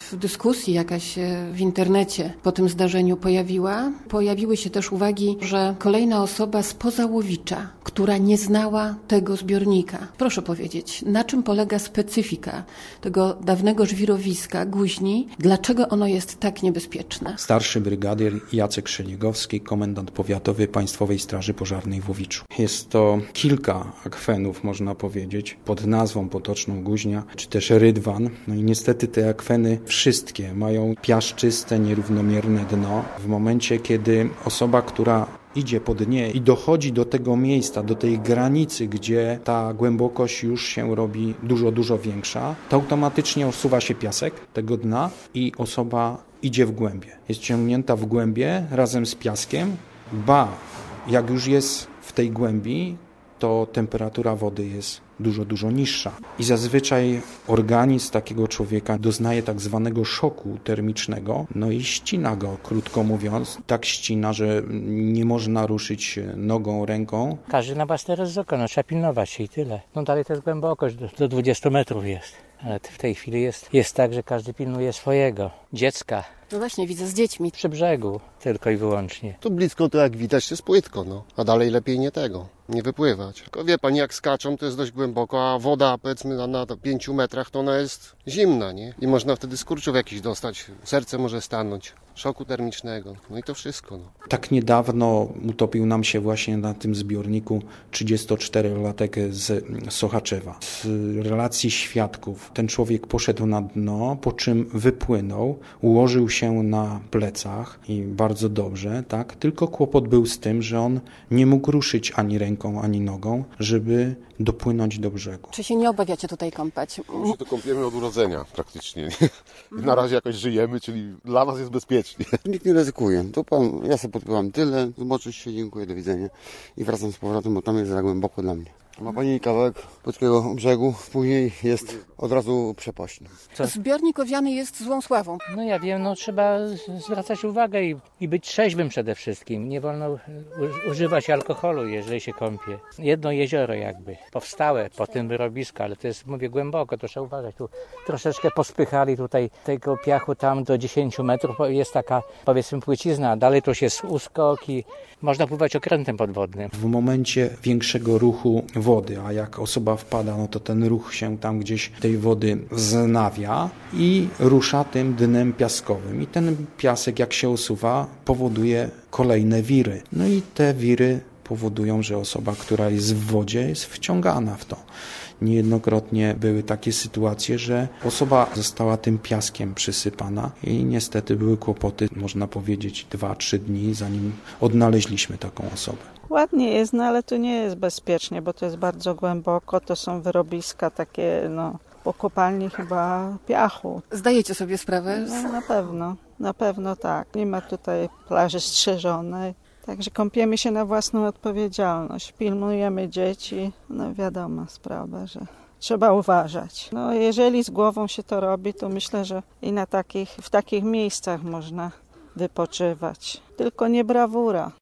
dyskusji jakaś w internecie po tym zdarzeniu pojawiła. Pojawiły się też uwagi, że kolejna osoba spoza Łowicza, która nie znała tego zbiornika. Proszę powiedzieć, na czym polega specyfika tego dawnego żwirowiska Guźni? Dlaczego ono jest tak niebezpieczne? Starszy brygadier Jacek Szeliegowski, komendant powiatowy Państwowej Straży Pożarnej w Łowiczu. Jest to kilka akwenów, można powiedzieć, pod nazwą potoczną Guźnia, czy też Rydwan. No i niestety te akweny wszystkie mają piaszczyste, nierównomierne dno. W momencie, kiedy osoba, która idzie po dnie i dochodzi do tego miejsca, do tej granicy, gdzie ta głębokość już się robi dużo większa, to automatycznie usuwa się piasek tego dna i osoba idzie w głębie. Jest ciągnięta w głębie razem z piaskiem. Jak już jest w tej głębi, to temperatura wody jest dużo niższa. I zazwyczaj organizm takiego człowieka doznaje tak zwanego szoku termicznego, no i ścina go, krótko mówiąc. Tak ścina, że nie można ruszyć nogą, ręką. Każdy na własne ryzyko, trzeba pilnować się i tyle. Dalej to jest głębokość, do 20 metrów jest. Ale w tej chwili jest tak, że każdy pilnuje swojego. Dziecka. No właśnie, widzę z dziećmi. Przy brzegu tylko i wyłącznie. Tu blisko to jak widać jest płytko, a dalej lepiej nie wypływać. Tylko wie pani, jak skaczą, to jest dość głęboko, a woda powiedzmy na 5 metrach to ona jest zimna, nie? I można wtedy skurczów jakiś dostać, serce może stanąć, szoku termicznego, no i to wszystko. Tak niedawno utopił nam się właśnie na tym zbiorniku 34-latek z Sochaczewa. Z relacji świadków ten człowiek poszedł na dno, po czym wypłynął, ułożył się na plecach i bardzo dobrze, tak? Tylko kłopot był z tym, że on nie mógł ruszyć ani ręką, ani nogą, żeby dopłynąć do brzegu. Czy się nie obawiacie tutaj kąpać? My się to kąpiemy od urodzenia praktycznie. Nie? Na razie jakoś żyjemy, czyli dla nas jest bezpiecznie. Nikt nie ryzykuje. Ja sobie podpływam tyle, zobaczyć się, dziękuję, do widzenia. I wracam z powrotem, bo tam jest za głęboko dla mnie. Ma pani kawałek płockiego brzegu, później jest od razu przepaść. Zbiornik owiany jest złą sławą. Ja wiem, trzeba zwracać uwagę i być trzeźwym przede wszystkim. Nie wolno używać alkoholu, jeżeli się kąpie. Jedno jezioro jakby powstałe po tym wyrobisku, ale to jest, mówię, głęboko, to trzeba uważać. Tu troszeczkę pospychali tutaj tego piachu tam do 10 metrów. Jest taka, powiedzmy, płycizna, dalej to już jest uskok i można pływać okrętem podwodnym. W momencie większego ruchu wody, a jak osoba wpada, to ten ruch się tam gdzieś tej wody wznawia i rusza tym dnem piaskowym. I ten piasek, jak się usuwa, powoduje kolejne wiry. No i te wiry powodują, że osoba, która jest w wodzie, jest wciągana w to. Niejednokrotnie były takie sytuacje, że osoba została tym piaskiem przysypana i niestety były kłopoty, można powiedzieć 2-3 dni, zanim odnaleźliśmy taką osobę. Ładnie jest, ale tu nie jest bezpiecznie, bo to jest bardzo głęboko, to są wyrobiska takie, po kopalni chyba piachu. Zdajecie sobie sprawę? Na pewno tak. Nie ma tutaj plaży strzeżonej. Także kąpiemy się na własną odpowiedzialność. Pilnujemy dzieci. Wiadoma sprawa, że trzeba uważać. Jeżeli z głową się to robi, to myślę, że i w takich miejscach można wypoczywać. Tylko nie brawura.